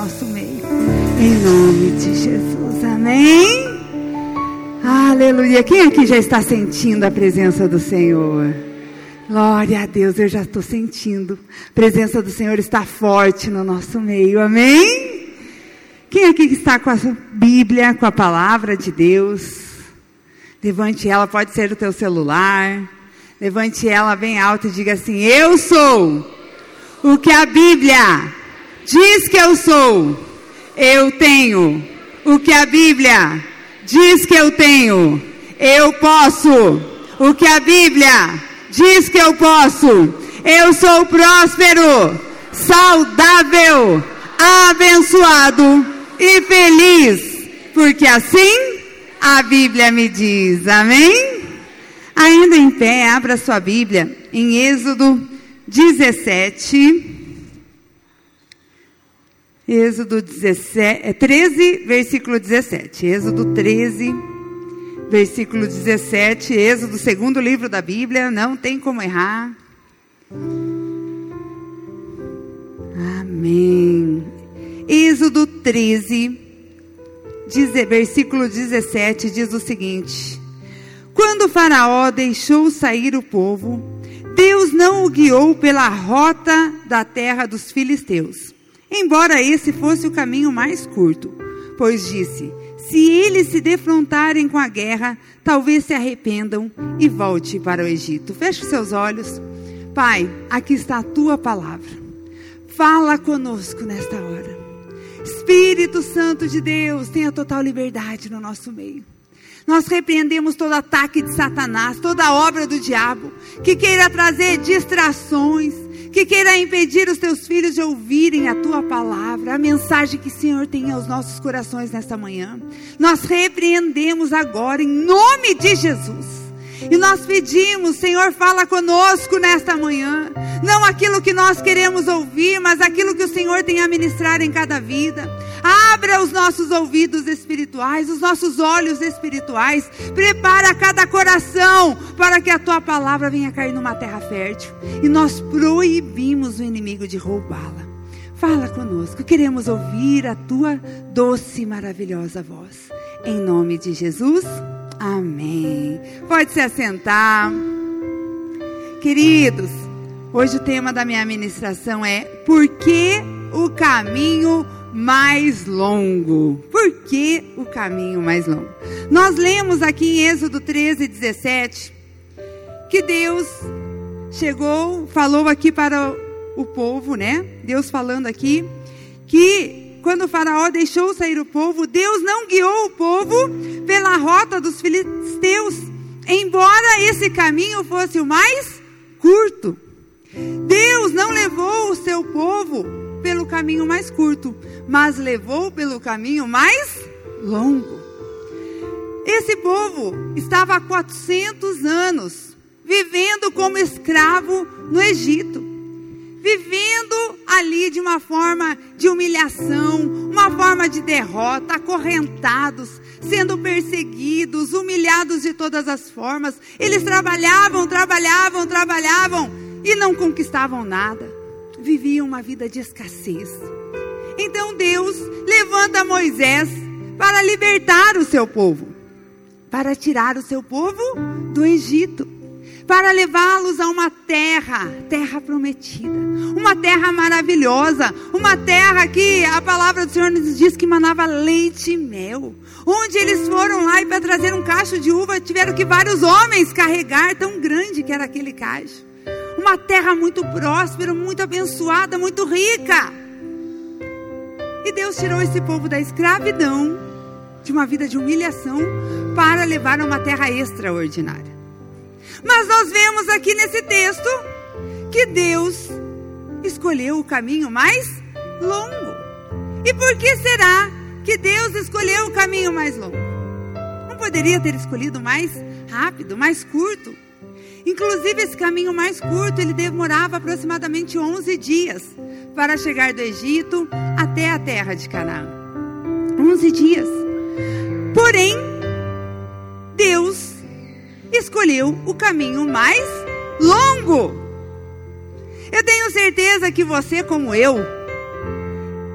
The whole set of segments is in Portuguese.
nosso meio. Em nome de Jesus, amém? Aleluia. Quem aqui já está sentindo a presença do Senhor? Glória a Deus, eu já estou sentindo. A presença do Senhor está forte no nosso meio, amém? Quem aqui está com a Bíblia, com a palavra de Deus? Levante ela, pode ser o teu celular. Levante ela bem alto e diga assim: eu sou o que a Bíblia diz que eu sou. Eu tenho o que a Bíblia diz que eu tenho. Eu posso o que a Bíblia diz que eu posso. Eu sou próspero, saudável, abençoado e feliz, porque assim a Bíblia me diz, amém? Ainda em pé, abra sua Bíblia em Êxodo 17. Êxodo 13, versículo 17. Êxodo 13, versículo 17. Êxodo, segundo livro da Bíblia, não tem como errar. Amém. Êxodo 13, versículo 17, diz o seguinte: quando o Faraó deixou sair o povo, Deus não o guiou pela rota da terra dos filisteus, embora esse fosse o caminho mais curto, pois disse: se eles se defrontarem com a guerra, talvez se arrependam e volte para o Egito. Feche os seus olhos. Pai, aqui está a tua palavra. Fala conosco nesta hora. Espírito Santo de Deus, tenha total liberdade no nosso meio. Nós repreendemos todo ataque de Satanás, toda obra do diabo, que queira trazer distrações, que queira impedir os teus filhos de ouvirem a tua palavra, a mensagem que o Senhor tem aos nossos corações nesta manhã. Nós repreendemos agora em nome de Jesus. E nós pedimos: Senhor, fala conosco nesta manhã. Não aquilo que nós queremos ouvir, mas aquilo que o Senhor tem a ministrar em cada vida. Abra os nossos ouvidos espirituais, os nossos olhos espirituais. Prepara cada coração para que a tua palavra venha cair numa terra fértil. E nós proibimos o inimigo de roubá-la. Fala conosco, queremos ouvir a tua doce e maravilhosa voz. Em nome de Jesus, amém. Pode se assentar. Queridos, hoje o tema da minha ministração é: por que o caminho mais longo? Por que o caminho mais longo? Nós lemos aqui em Êxodo 13, 17, que Deus chegou, falou aqui para o povo, né? Deus falando aqui, que quando o Faraó deixou sair o povo, Deus não guiou o povo pela rota dos filisteus, embora esse caminho fosse o mais curto. Deus não levou o seu povo pelo caminho mais curto, mas levou pelo caminho mais longo. Esse povo estava há 400 anos vivendo como escravo no Egito, vivendo ali de uma forma de humilhação, uma forma de derrota, acorrentados, sendo perseguidos, humilhados de todas as formas. Eles trabalhavam e não conquistavam nada. Viviam uma vida de escassez. Então Deus levanta Moisés para libertar o seu povo, para tirar o seu povo do Egito, para levá-los a uma terra prometida, uma terra maravilhosa, uma terra que a palavra do Senhor nos diz que manava leite e mel, onde eles foram lá e para trazer um cacho de uva tiveram que vários homens carregar, tão grande que era aquele cacho. Uma terra muito próspera, muito abençoada, muito rica. E Deus tirou esse povo da escravidão, de uma vida de humilhação, para levar a uma terra extraordinária. Mas nós vemos aqui nesse texto que Deus escolheu o caminho mais longo. E por que será que Deus escolheu o caminho mais longo? Não poderia ter escolhido mais rápido, mais curto? Inclusive esse caminho mais curto, ele demorava aproximadamente 11 dias para chegar do Egito até a terra de Canaã. 11 dias. Porém, Deus escolheu o caminho mais longo. Eu tenho certeza que você, como eu,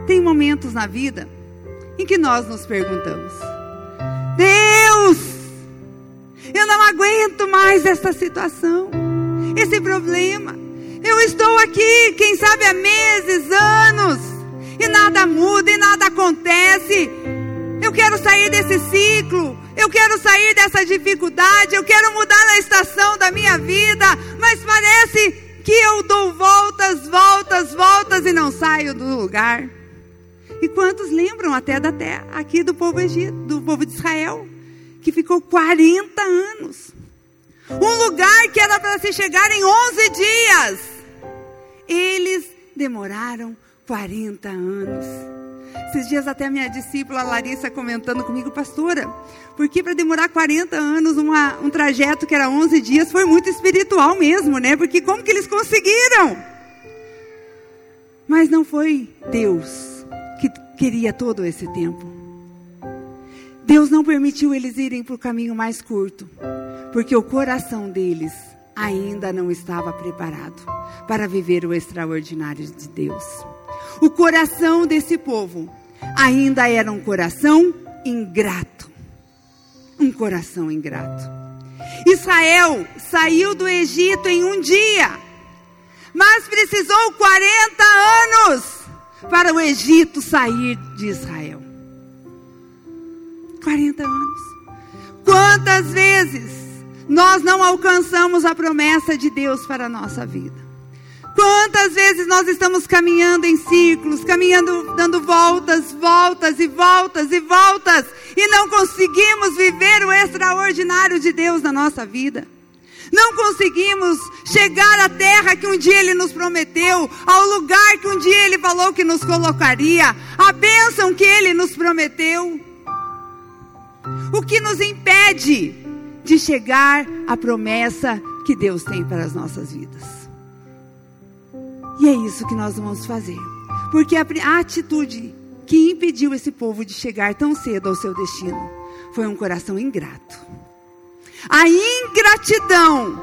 tem momentos na vida em que nós nos perguntamos: Deus, eu não aguento mais essa situação, esse problema. Eu estou aqui, quem sabe há meses, anos, e nada muda, e nada acontece. Eu quero sair desse ciclo, eu quero sair dessa dificuldade, eu quero mudar a estação da minha vida, mas parece que eu dou voltas, voltas, voltas e não saio do lugar. E quantos lembram até da terra, aqui do povo de Israel, que ficou 40 anos. Um lugar que era para se chegar em 11 dias. Eles demoraram 40 anos. Esses dias até a minha discípula Larissa comentando comigo: pastora, porque para demorar 40 anos um trajeto que era 11 dias foi muito espiritual mesmo, né? Porque como que eles conseguiram? Mas não foi Deus que queria todo esse tempo. Deus não permitiu eles irem para o caminho mais curto, porque o coração deles ainda não estava preparado para viver o extraordinário de Deus. O coração desse povo ainda era um coração ingrato. Um coração ingrato. Israel saiu do Egito em um dia, mas precisou 40 anos para o Egito sair de Israel. 40 anos. Quantas vezes nós não alcançamos a promessa de Deus para a nossa vida? Quantas vezes nós estamos caminhando em círculos, caminhando, dando voltas, voltas e voltas e voltas, e não conseguimos viver o extraordinário de Deus na nossa vida? Não conseguimos chegar à terra que um dia Ele nos prometeu, ao lugar que um dia Ele falou que nos colocaria, a bênção que Ele nos prometeu. O que nos impede de chegar à promessa que Deus tem para as nossas vidas? E é isso que nós vamos fazer. Porque a atitude que impediu esse povo de chegar tão cedo ao seu destino foi um coração ingrato. A ingratidão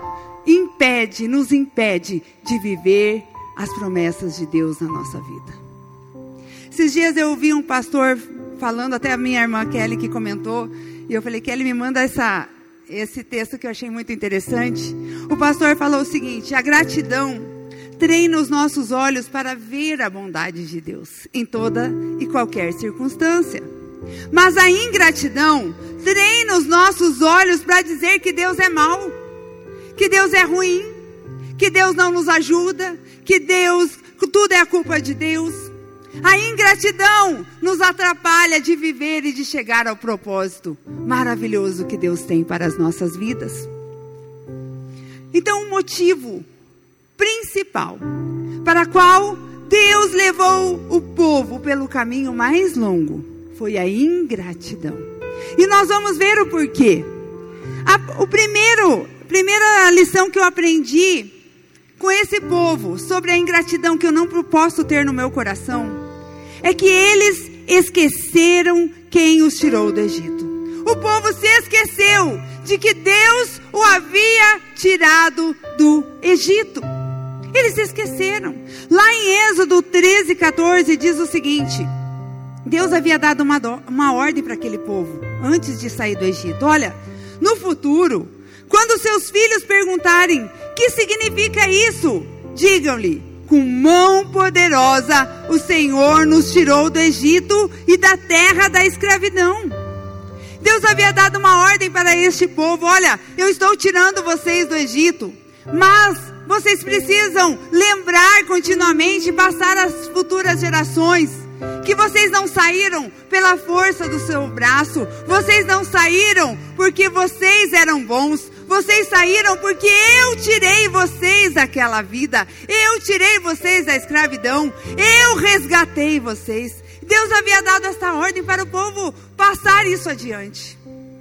nos impede de viver as promessas de Deus na nossa vida. Esses dias eu ouvi um pastor falando, até a minha irmã Kelly que comentou, e eu falei: Kelly, me manda esse texto que eu achei muito interessante. O pastor falou o seguinte: a gratidão treina os nossos olhos para ver a bondade de Deus em toda e qualquer circunstância. Mas a ingratidão treina os nossos olhos para dizer que Deus é mau, que Deus é ruim, que Deus não nos ajuda, que tudo é a culpa de Deus. A ingratidão nos atrapalha de viver e de chegar ao propósito maravilhoso que Deus tem para as nossas vidas. Então, o motivo principal para qual Deus levou o povo pelo caminho mais longo foi a ingratidão. E nós vamos ver o porquê. A primeira lição que eu aprendi com esse povo sobre a ingratidão que eu não posso ter no meu coração é que eles esqueceram quem os tirou do Egito. O povo se esqueceu de que Deus o havia tirado do Egito. Eles se esqueceram. Lá em Êxodo 13:14 diz o seguinte: Deus havia dado uma ordem para aquele povo antes de sair do Egito. Olha, no futuro, quando seus filhos perguntarem: que significa isso? Digam-lhe: com mão poderosa o Senhor nos tirou do Egito e da terra da escravidão. Deus havia dado uma ordem para este povo: olha, eu estou tirando vocês do Egito, mas vocês precisam lembrar continuamente, passar às futuras gerações, que vocês não saíram pela força do seu braço, vocês não saíram porque vocês eram bons, vocês saíram porque eu tirei vocês daquela vida, eu tirei vocês da escravidão, eu resgatei vocês. Deus havia dado essa ordem para o povo passar isso adiante.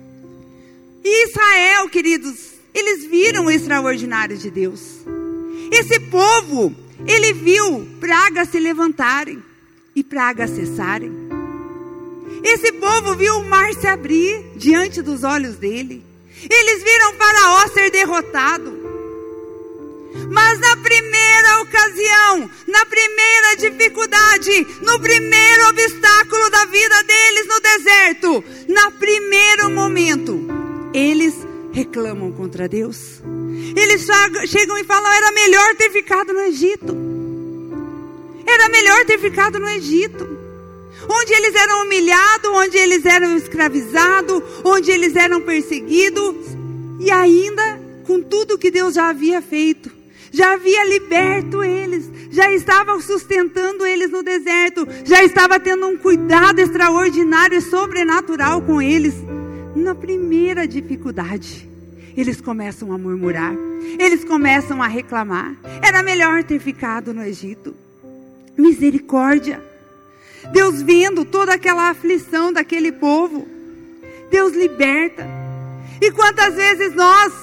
E Israel, queridos, eles viram o extraordinário de Deus. Esse povo, ele viu pragas se levantarem e pragas cessarem. Esse povo viu o mar se abrir diante dos olhos dele. Eles viram Faraó ser derrotado. Mas na primeira primeira ocasião, na primeira dificuldade, no primeiro obstáculo da vida deles no deserto, no primeiro momento, eles reclamam contra Deus. Eles chegam e falam: era melhor ter ficado no Egito. Era melhor ter ficado no Egito, onde eles eram humilhados, onde eles eram escravizados, onde eles eram perseguidos, e ainda com tudo que Deus já havia feito, já havia liberto eles, já estava sustentando eles no deserto, já estava tendo um cuidado extraordinário e sobrenatural com eles. Na primeira dificuldade, eles começam a murmurar, eles começam a reclamar: era melhor ter ficado no Egito. Misericórdia. Deus vendo toda aquela aflição daquele povo, Deus liberta. E quantas vezes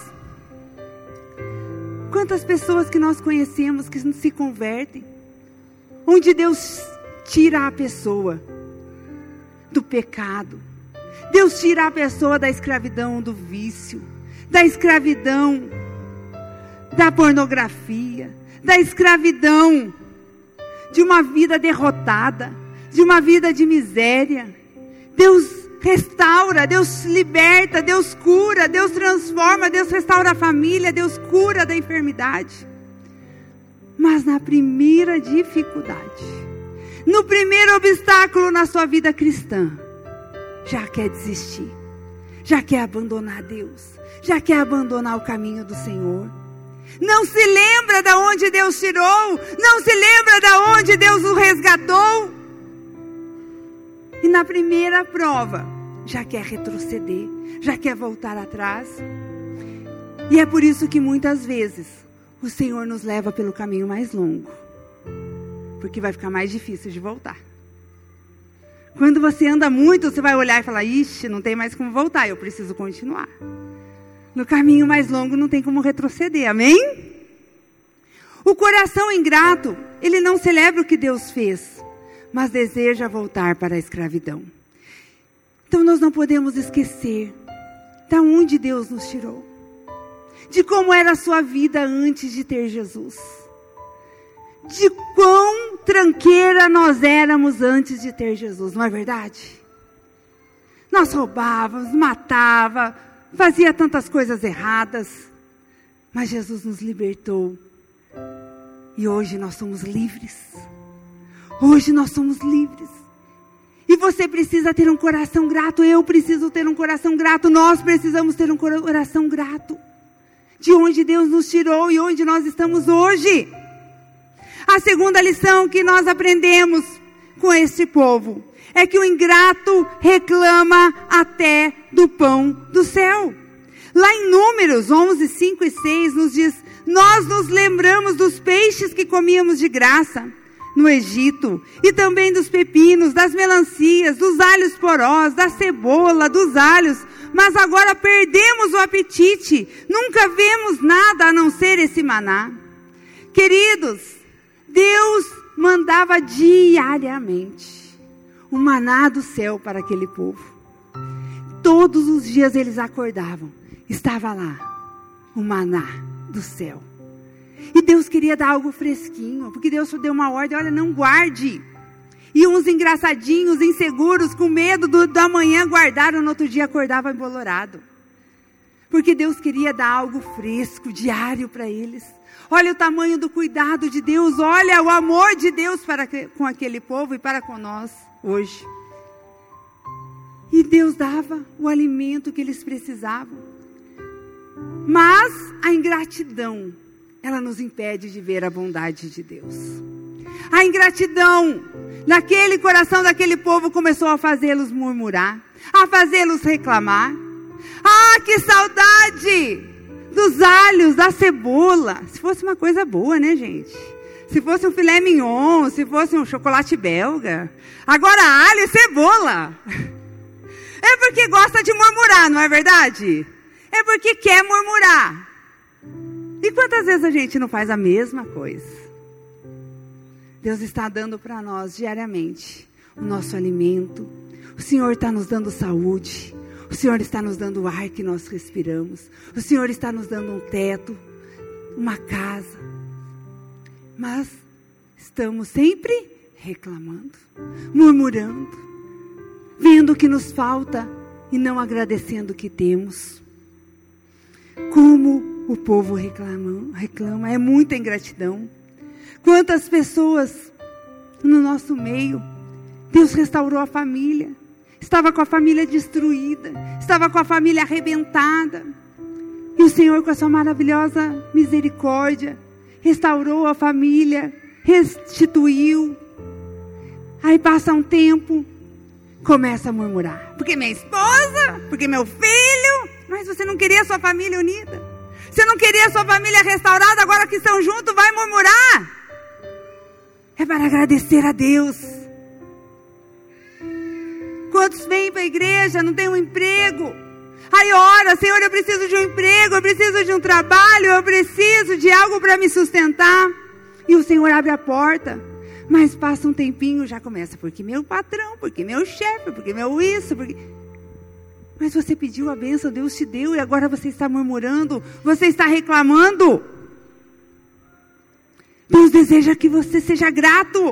quantas pessoas que nós conhecemos que se convertem, onde Deus tira a pessoa do pecado, Deus tira a pessoa da escravidão do vício, da escravidão da pornografia, da escravidão de uma vida derrotada, de uma vida de miséria. Deus restaura, Deus liberta, Deus cura, Deus transforma, Deus restaura a família, Deus cura da enfermidade. Mas na primeira dificuldade, no primeiro obstáculo na sua vida cristã, já quer desistir, já quer abandonar Deus, já quer abandonar o caminho do Senhor. Não se lembra de onde Deus tirou, não se lembra de onde Deus o resgatou. E na primeira prova, já quer retroceder, já quer voltar atrás. E é por isso que muitas vezes o Senhor nos leva pelo caminho mais longo, porque vai ficar mais difícil de voltar. Quando você anda muito, você vai olhar e falar: ixi, não tem mais como voltar, eu preciso continuar. No caminho mais longo não tem como retroceder, amém? O coração ingrato, ele não celebra o que Deus fez, mas deseja voltar para a escravidão. Então nós não podemos esquecer de onde Deus nos tirou, de como era a sua vida antes de ter Jesus, de quão tranqueira nós éramos antes de ter Jesus, não é verdade? Nós roubávamos, matávamos, fazia tantas coisas erradas, mas Jesus nos libertou, e hoje nós somos livres. Hoje nós somos livres. E você precisa ter um coração grato, eu preciso ter um coração grato, nós precisamos ter um coração grato, de onde Deus nos tirou e onde nós estamos hoje. A segunda lição que nós aprendemos com este povo é que o ingrato reclama até do pão do céu. Lá em Números 11, 5 e 6 nos diz: nós nos lembramos dos peixes que comíamos de graça no Egito, e também dos pepinos, das melancias, dos alhos porós, da cebola, dos alhos, mas agora perdemos o apetite, nunca vemos nada a não ser esse maná. Queridos, Deus mandava diariamente o maná do céu para aquele povo. Todos os dias eles acordavam, estava lá o maná do céu. E Deus queria dar algo fresquinho, porque Deus deu uma ordem: olha, não guarde. E uns engraçadinhos, inseguros, com medo da manhã, guardaram, no outro dia acordava embolorado. Porque Deus queria dar algo fresco, diário para eles. Olha o tamanho do cuidado de Deus, olha o amor de Deus com aquele povo e para com nós hoje. E Deus dava o alimento que eles precisavam. Mas a ingratidão, ela nos impede de ver a bondade de Deus. A ingratidão naquele coração daquele povo começou a fazê-los murmurar, a fazê-los reclamar. Ah, que saudade dos alhos, da cebola. Se fosse uma coisa boa, né, gente? Se fosse um filé mignon, se fosse um chocolate belga. Agora alho e cebola. É porque gosta de murmurar, não é verdade? É porque quer murmurar. E quantas vezes a gente não faz a mesma coisa? Deus está dando para nós diariamente o nosso alimento. O Senhor está nos dando saúde. O Senhor está nos dando o ar que nós respiramos. O Senhor está nos dando um teto, uma casa. Mas estamos sempre reclamando, murmurando, vendo o que nos falta e não agradecendo o que temos. Como o povo reclama, é muita ingratidão. Quantas pessoas no nosso meio, Deus restaurou a família, estava com a família destruída, estava com a família arrebentada, e o Senhor, com a sua maravilhosa misericórdia, restaurou a família, restituiu. Aí passa um tempo, começa a murmurar, porque minha esposa, porque meu filho. Mas você não queria a sua família unida, você não queria a sua família restaurada, agora que estão juntos, vai murmurar? É para agradecer a Deus. Quantos vêm para a igreja, não tem um emprego, aí ora, Senhor, eu preciso de um emprego, eu preciso de um trabalho, eu preciso de algo para me sustentar, e o Senhor abre a porta, mas passa um tempinho, já começa, porque meu patrão, porque meu chefe, porque meu isso, porque... Mas você pediu a bênção, Deus te deu, e agora você está murmurando, você está reclamando. Deus deseja que você seja grato.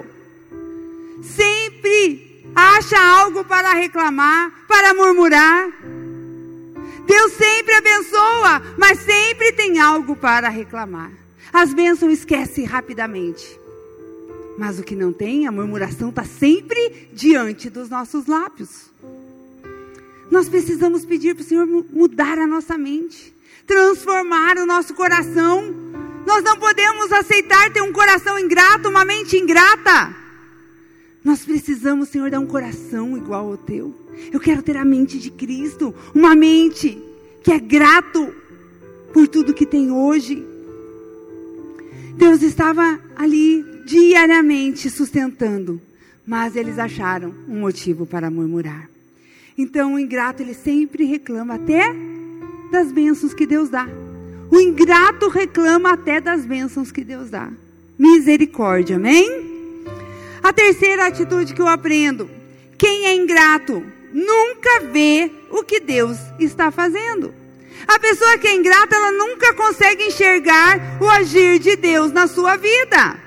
Sempre acha algo para reclamar, para murmurar. Deus sempre abençoa, mas sempre tem algo para reclamar. As bênçãos esquece rapidamente. Mas o que não tem, a murmuração está sempre diante dos nossos lábios. Nós precisamos pedir para o Senhor mudar a nossa mente, transformar o nosso coração. Nós não podemos aceitar ter um coração ingrato, uma mente ingrata. Nós precisamos, Senhor, dar um coração igual ao teu. Eu quero ter a mente de Cristo, uma mente que é grato por tudo que tem hoje. Deus estava ali diariamente sustentando, mas eles acharam um motivo para murmurar. Então o ingrato, ele sempre reclama até das bênçãos que Deus dá. O ingrato reclama até das bênçãos que Deus dá. Misericórdia, amém? A terceira atitude que eu aprendo: quem é ingrato nunca vê o que Deus está fazendo. A pessoa que é ingrata, ela nunca consegue enxergar o agir de Deus na sua vida.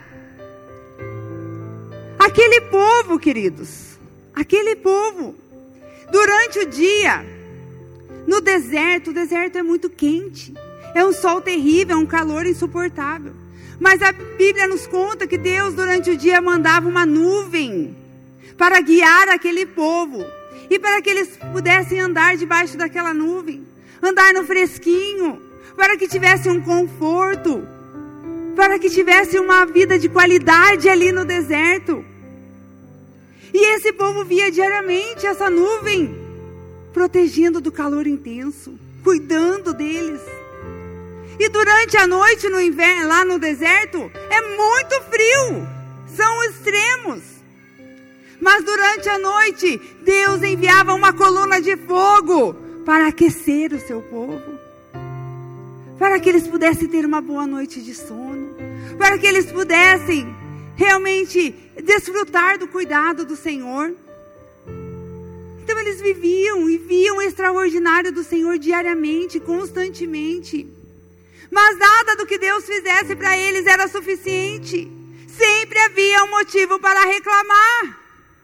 Aquele povo, queridos, aquele povo, durante o dia, no deserto, o deserto é muito quente, é um sol terrível, é um calor insuportável. Mas a Bíblia nos conta que Deus durante o dia mandava uma nuvem para guiar aquele povo, e para que eles pudessem andar debaixo daquela nuvem, andar no fresquinho, para que tivesse um conforto, para que tivesse uma vida de qualidade ali no deserto. E esse povo via diariamente essa nuvem, protegendo do calor intenso, cuidando deles. E durante a noite no inverno, lá no deserto, é muito frio, são extremos. Mas durante a noite, Deus enviava uma coluna de fogo para aquecer o seu povo, para que eles pudessem ter uma boa noite de sono, para que eles pudessem realmente desfrutar do cuidado do Senhor. Então eles viviam e viam o extraordinário do Senhor diariamente, constantemente. Mas nada do que Deus fizesse para eles era suficiente. Sempre havia um motivo para reclamar.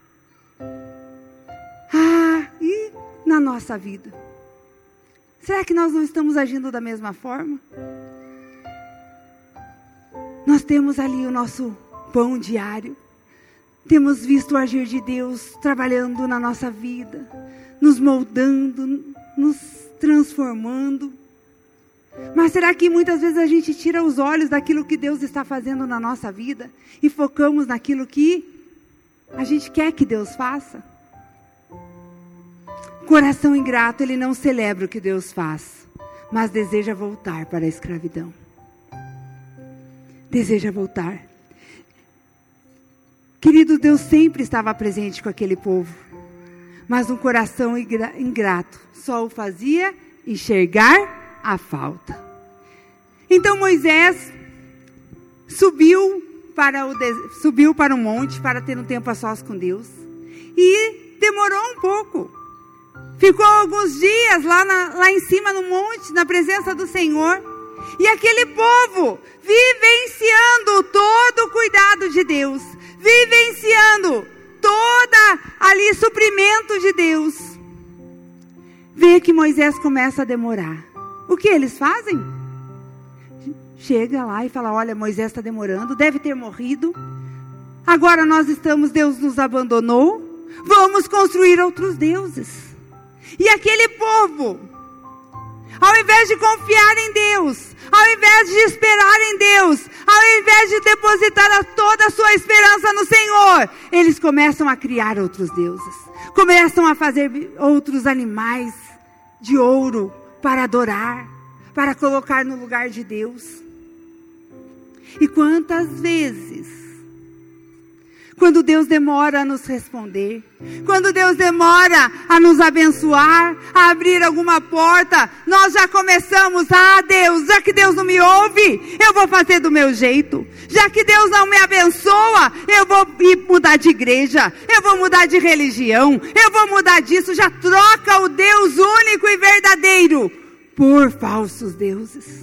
E na nossa vida? Será que nós não estamos agindo da mesma forma? Nós temos ali o nosso pão diário. Temos visto o agir de Deus trabalhando na nossa vida, nos moldando, nos transformando. Mas será que muitas vezes a gente tira os olhos daquilo que Deus está fazendo na nossa vida e focamos naquilo que a gente quer que Deus faça? Coração ingrato, ele não celebra o que Deus faz, mas deseja voltar para a escravidão. Deseja voltar. Querido, Deus sempre estava presente com aquele povo, mas um coração ingrato só o fazia enxergar a falta. Então Moisés subiu para o monte para ter um tempo a sós com Deus, e demorou um pouco. Ficou alguns dias lá em cima no monte, na presença do Senhor. E aquele povo vivenciando todo o cuidado de Deus, vivenciando toda ali suprimento de Deus, vê que Moisés começa a demorar. O que eles fazem? Chega lá e fala, olha, Moisés está demorando, deve ter morrido. Agora Deus nos abandonou, vamos construir outros deuses. E aquele povo, ao invés de confiar em Deus, ao invés de esperar em Deus, ao invés de depositar toda a sua esperança no Senhor, eles começam a criar outros deuses, começam a fazer outros animais de ouro para adorar, para colocar no lugar de Deus. E quantas vezes, quando Deus demora a nos responder, quando Deus demora a nos abençoar, a abrir alguma porta, nós já começamos, Deus, já que Deus não me ouve, eu vou fazer do meu jeito. Já que Deus não me abençoa, eu vou mudar de igreja, eu vou mudar de religião, eu vou mudar disso. Já troca o Deus único e verdadeiro por falsos deuses.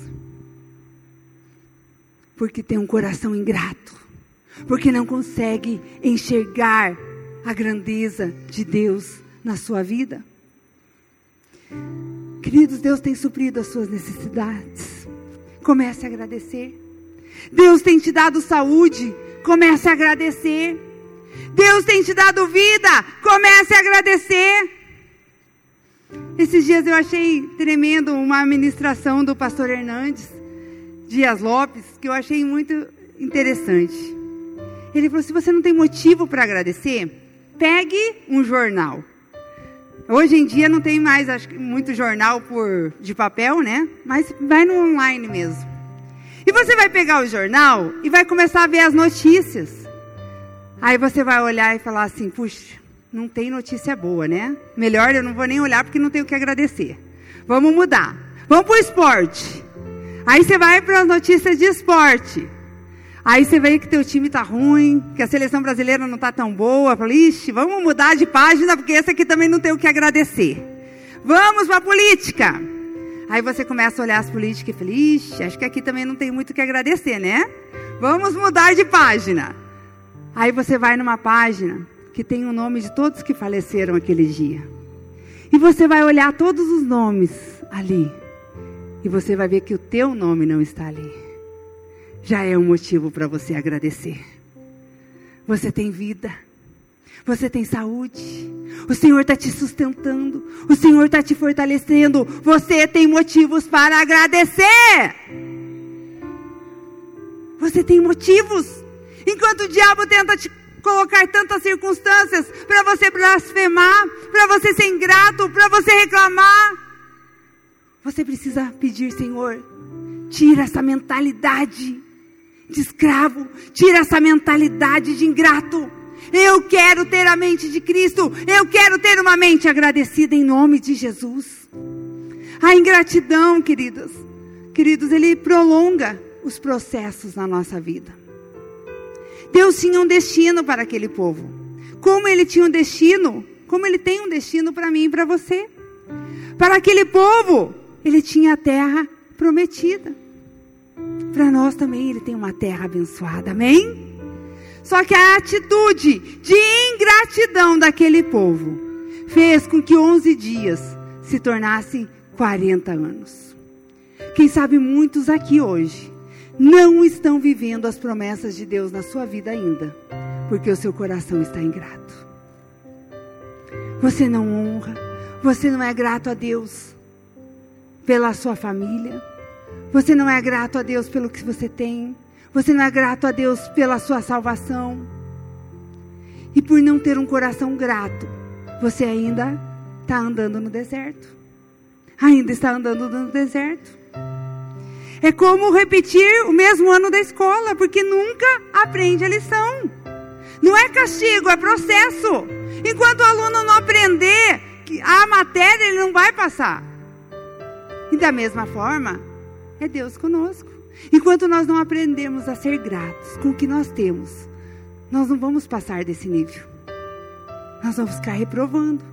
Porque tem um coração ingrato. Porque não consegue enxergar a grandeza de Deus na sua vida. Queridos, Deus tem suprido as suas necessidades. Comece a agradecer. Deus tem te dado saúde. Comece a agradecer. Deus tem te dado vida. Comece a agradecer. Esses dias eu achei tremendo uma ministração do pastor Hernandes Dias Lopes, que eu achei muito interessante. Ele falou, se você não tem motivo para agradecer, pegue um jornal. Hoje em dia não tem mais, acho que muito jornal de papel, né? Mas vai no online mesmo. E você vai pegar o jornal e vai começar a ver as notícias. Aí você vai olhar e falar assim, puxa, não tem notícia boa, né? Melhor eu não vou nem olhar porque não tenho o que agradecer. Vamos mudar. Vamos para o esporte. Aí você vai para as notícias de esporte. Aí você vê que teu time está ruim, que a seleção brasileira não está tão boa. Fala, ixi, vamos mudar de página, porque esse aqui também não tem o que agradecer. Vamos para a política. Aí você começa a olhar as políticas e fala, ixi, acho que aqui também não tem muito o que agradecer, né? Vamos mudar de página. Aí você vai numa página que tem o nome de todos que faleceram aquele dia. E você vai olhar todos os nomes ali. E você vai ver que o teu nome não está ali. Já é um motivo para você agradecer. Você tem vida. Você tem saúde. O Senhor está te sustentando. O Senhor está te fortalecendo. Você tem motivos para agradecer. Você tem motivos. Enquanto o diabo tenta te colocar tantas circunstâncias para você blasfemar, para você ser ingrato, para você reclamar, você precisa pedir, Senhor, tira essa mentalidade de escravo, tira essa mentalidade de ingrato. Eu quero ter a mente de Cristo, eu quero ter uma mente agradecida em nome de Jesus. A ingratidão, queridos, ele prolonga os processos na nossa vida. Deus tinha um destino para aquele povo. Como ele tinha um destino, como ele tem um destino para mim e para você. Para aquele povo, ele tinha a terra prometida. Para nós também ele tem uma terra abençoada, amém? Só que a atitude de ingratidão daquele povo fez com que 11 dias se tornassem 40 anos. Quem sabe muitos aqui hoje não estão vivendo as promessas de Deus na sua vida ainda, porque o seu coração está ingrato. Você não honra, você não é grato a Deus pela sua família. Você não é grato a Deus pelo que você tem. Você não é grato a Deus pela sua salvação. E por não ter um coração grato, você ainda está andando no deserto. Ainda está andando no deserto. É como repetir o mesmo ano da escola, porque nunca aprende a lição. Não é castigo, é processo. Enquanto o aluno não aprender a matéria, ele não vai passar. E da mesma forma, é Deus conosco. Enquanto nós não aprendemos a ser gratos com o que nós temos, nós não vamos passar desse nível. Nós vamos ficar reprovando.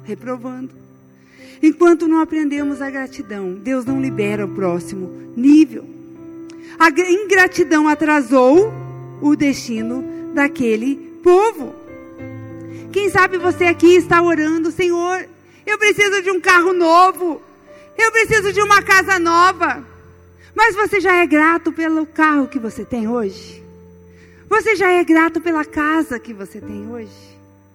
Enquanto não aprendemos a gratidão, Deus não libera o próximo nível. A ingratidão atrasou o destino daquele povo. Quem sabe você aqui está orando: Senhor, eu preciso de um carro novo, eu preciso de uma casa nova. Mas você já é grato pelo carro que você tem hoje? Você já é grato pela casa que você tem hoje?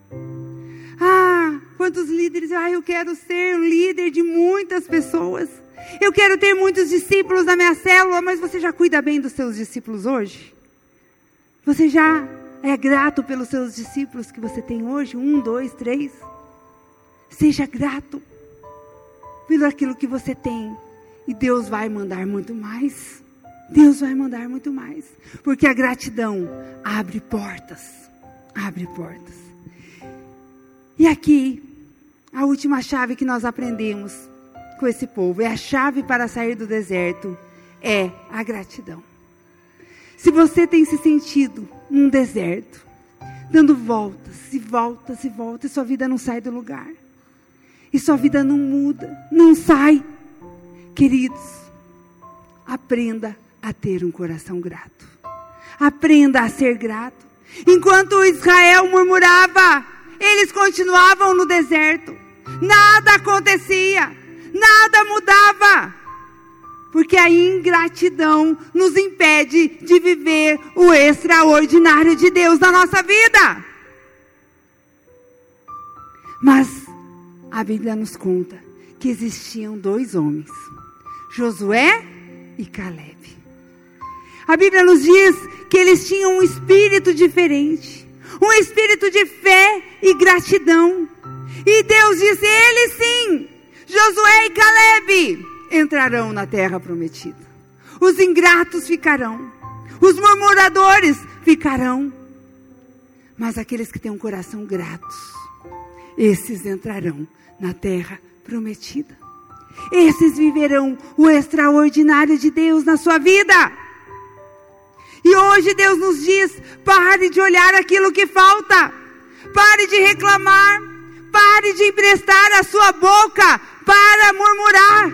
Quantos líderes, eu quero ser um líder de muitas pessoas. Eu quero ter muitos discípulos na minha célula. Mas você já cuida bem dos seus discípulos hoje? Você já é grato pelos seus discípulos que você tem hoje? 1, 2, 3. Seja grato pelo aquilo que você tem. E Deus vai mandar muito mais. Deus vai mandar muito mais. Porque a gratidão abre portas. Abre portas. E aqui, a última chave que nós aprendemos com esse povo, é a chave para sair do deserto, é a gratidão. Se você tem se sentido num deserto, dando voltas e voltas e voltas, e sua vida não sai do lugar, e sua vida não muda, não sai, queridos, aprenda a ter um coração grato. Aprenda a ser grato. Enquanto Israel murmurava, eles continuavam no deserto. Nada acontecia, nada mudava. Porque a ingratidão nos impede de viver o extraordinário de Deus na nossa vida. Mas a Bíblia nos conta que existiam 2 homens, Josué e Caleb. A Bíblia nos diz que eles tinham um espírito diferente, um espírito de fé e gratidão. E Deus disse: eles sim, Josué e Caleb, entrarão na terra prometida. Os ingratos ficarão, os murmuradores ficarão, mas aqueles que têm um coração grato, esses entrarão na terra prometida. Esses viverão o extraordinário de Deus na sua vida. E hoje Deus nos diz: pare de olhar aquilo que falta, pare de reclamar, pare de emprestar a sua boca para murmurar.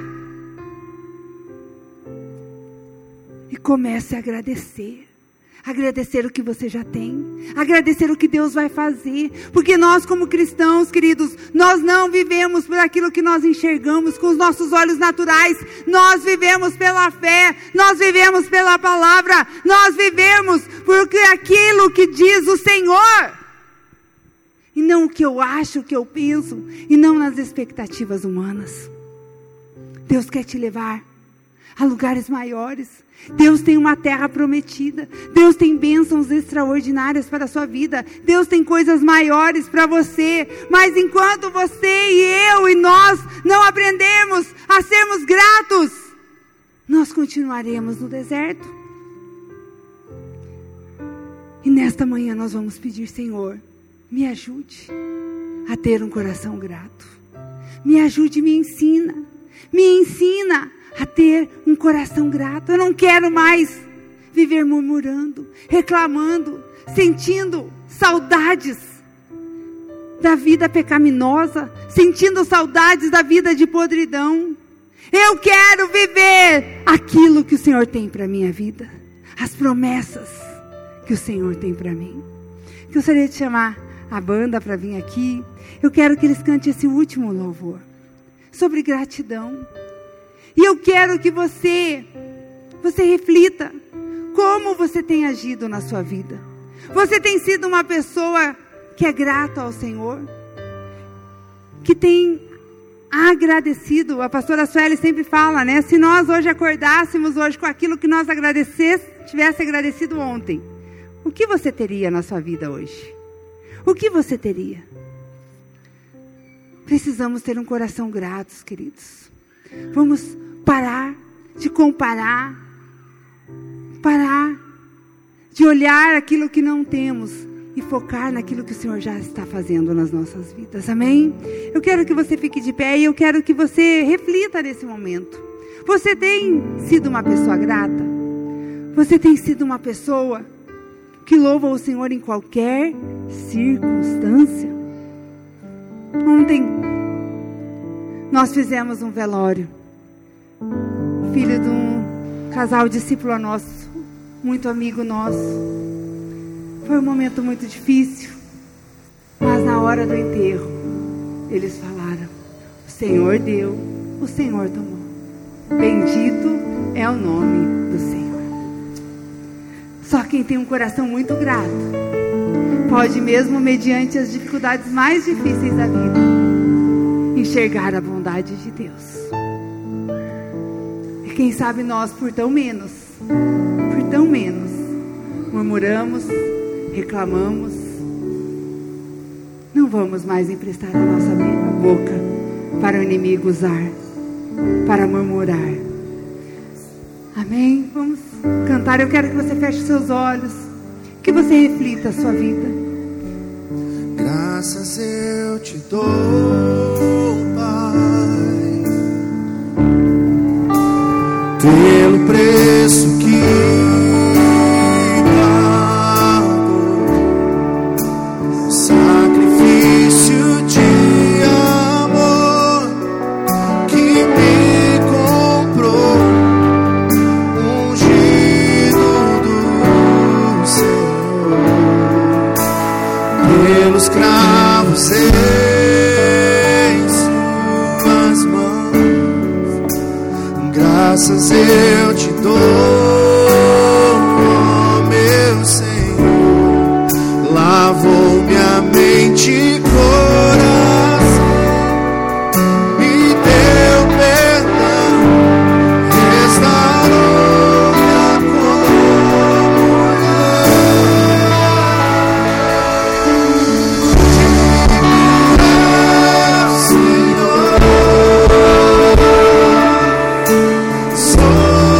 E comece a agradecer. Agradecer o que você já tem. Agradecer o que Deus vai fazer. Porque nós, como cristãos, queridos, nós não vivemos por aquilo que nós enxergamos com os nossos olhos naturais. Nós vivemos pela fé. Nós vivemos pela palavra. Nós vivemos por aquilo que diz o Senhor. E não o que eu acho, o que eu penso. E não nas expectativas humanas. Deus quer te levar a lugares maiores. Deus tem uma terra prometida. Deus tem bênçãos extraordinárias para a sua vida. Deus tem coisas maiores para você. Mas enquanto você e eu e nós não aprendemos a sermos gratos, nós continuaremos no deserto. E nesta manhã nós vamos pedir: Senhor, me ajude a ter um coração grato. Me ajude, me ensina. Me ensina a ter um coração grato. Eu não quero mais viver murmurando, reclamando, sentindo saudades da vida pecaminosa, sentindo saudades da vida de podridão. Eu quero viver aquilo que o Senhor tem para a minha vida, as promessas que o Senhor tem para mim. Gostaria de chamar a banda para vir aqui. Eu quero que eles cantem esse último louvor sobre gratidão. E eu quero que você reflita como você tem agido na sua vida. Você tem sido uma pessoa que é grata ao Senhor? Que tem agradecido? A pastora Sueli sempre fala, né? Se nós hoje acordássemos hoje com aquilo que nós tivesse agradecido ontem, o que você teria na sua vida hoje? O que você teria? Precisamos ter um coração grato, queridos. Vamos parar de comparar, parar de olhar aquilo que não temos e focar naquilo que o Senhor já está fazendo nas nossas vidas, amém? Eu quero que você fique de pé e eu quero que você reflita nesse momento. Você tem sido uma pessoa grata? Você tem sido uma pessoa que louva o Senhor em qualquer circunstância? Ontem nós fizemos um velório, filho de um casal discípulo nosso, muito amigo nosso. Foi um momento muito difícil, mas na hora do enterro, eles falaram: o Senhor deu, o Senhor tomou. Bendito é o nome do Senhor. Só quem tem um coração muito grato pode, mesmo mediante as dificuldades mais difíceis da vida, enxergar a bondade de Deus. E quem sabe nós, por tão menos, murmuramos, reclamamos. Não vamos mais emprestar a nossa boca para o inimigo usar, para murmurar. Amém? Vamos cantar. Eu quero que você feche seus olhos, que você reflita a sua vida. Graças eu te dou, Pai, pelo preço que pagou, sacrifício de amor que me comprou, ungido do Senhor, pelos cravos em suas mãos. Graças eu te dou, ó meu Senhor. Lavou minha mente e coração, me deu perdão, restaurou minha comunhão. Senhor, sou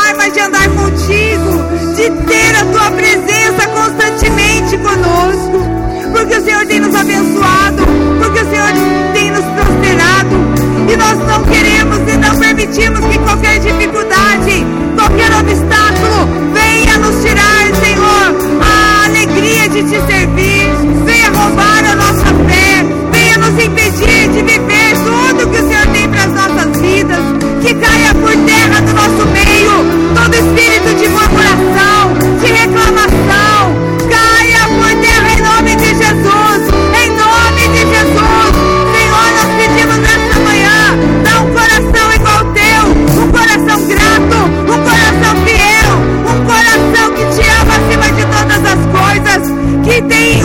Pai, mas de andar contigo, de ter a tua presença constantemente conosco, porque o Senhor tem nos abençoado, porque o Senhor tem nos prosperado, e nós não queremos e não permitimos que qualquer dificuldade, qualquer obstáculo venha nos tirar, Senhor, a alegria de te servir, venha roubar a nossa fé, venha nos impedir de viver tudo que o Senhor tem para as nossas vidas, que caia por terra do nosso meio todo espírito de murmuração, de reclamação, caia por terra em nome de Jesus, em nome de Jesus. Senhor, nós pedimos nesta manhã, dá um coração igual ao teu, um coração grato, um coração fiel, um coração que te ama acima de todas as coisas, que tem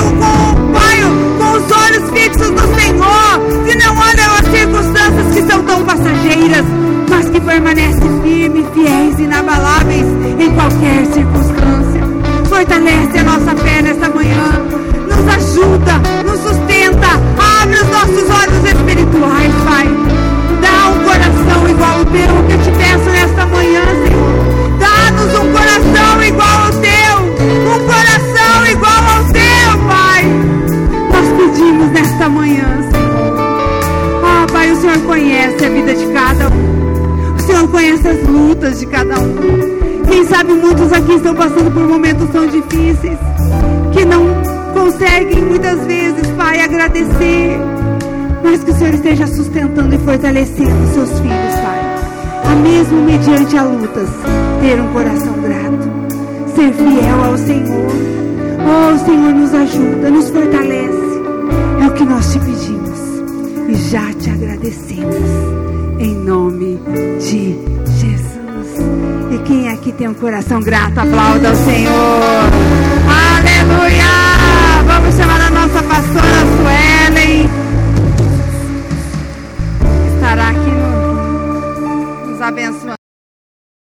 com os olhos fixos no Senhor, que não olham as circunstâncias que são tão passageiras, mas que permanecem firmes, fiéis, inabaláveis em qualquer circunstância. Fortalece a nossa fé nesta manhã, nos ajuda, nos sustenta, abre os nossos olhos espirituais, Pai. Dá um coração igual ao teu, que eu te peço nesta manhã, Senhor. Dá-nos um coração igual ao teu, um coração igual ao teu, Pai. Nós pedimos nesta manhã, Senhor. Ah, Pai, o Senhor conhece a vida de cada um, o Senhor conhece as lutas de cada um. Quem sabe muitos aqui estão passando por momentos tão difíceis, que não conseguem muitas vezes, Pai, agradecer, mas que o Senhor esteja sustentando e fortalecendo seus filhos, Pai, a mesmo mediante as lutas, ter um coração grato, ser fiel ao Senhor. Oh, Senhor, nos ajuda, nos fortalece, é o que nós te pedimos e já te agradecemos, em nome de Jesus. E quem aqui tem um coração grato, aplauda o Senhor. Aleluia! Vamos chamar a nossa pastora